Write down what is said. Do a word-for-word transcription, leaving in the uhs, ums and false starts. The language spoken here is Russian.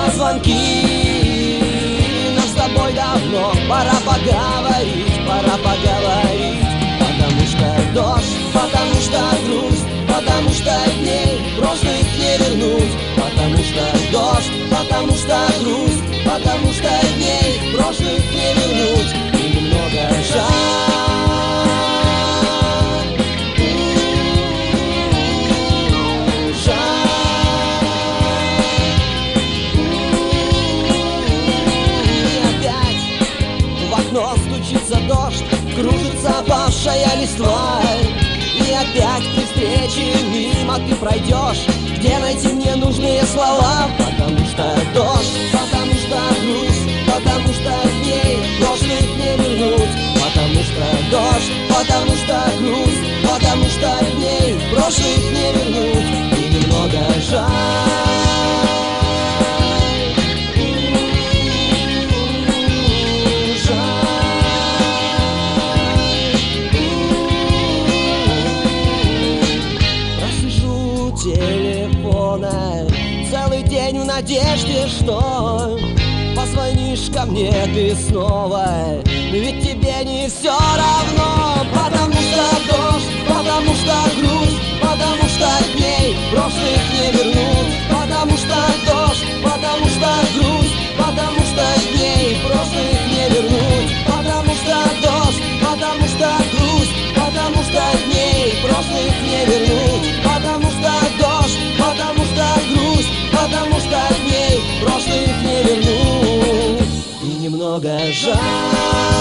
звонки. Нам с тобой давно пора поговорить, пора поговорить. Потому что дождь, потому что грусть, потому что дней прошлых не вернуть. Потому что дождь, потому что грусть, потому что дней прошлых не вернуть. И немного жаль. Стучится дождь, кружится опавшая листва. И опять при встрече мимо ты пройдешь, где найти мне нужные слова. Потому что дождь, потому что грусть, потому что дней прошлых не вернуть. Потому что дождь, потому что грусть, потому что дней прошлых не вернуть. И немного жаль. Целый день в надежде, что позвонишь ко мне ты снова. Ведь тебе не все равно. Потому что дождь, потому что грусть, потому что дней прошлых не вернуть. Потому что дождь, потому что грусть, потому что дней прошлых не вернуть. Потому что дождь, потому что грусть, потому что дней прошлых не вернуть. Потому что дождь, потому что грусть, потому что дней прошлых не вернуть. И немного жаль.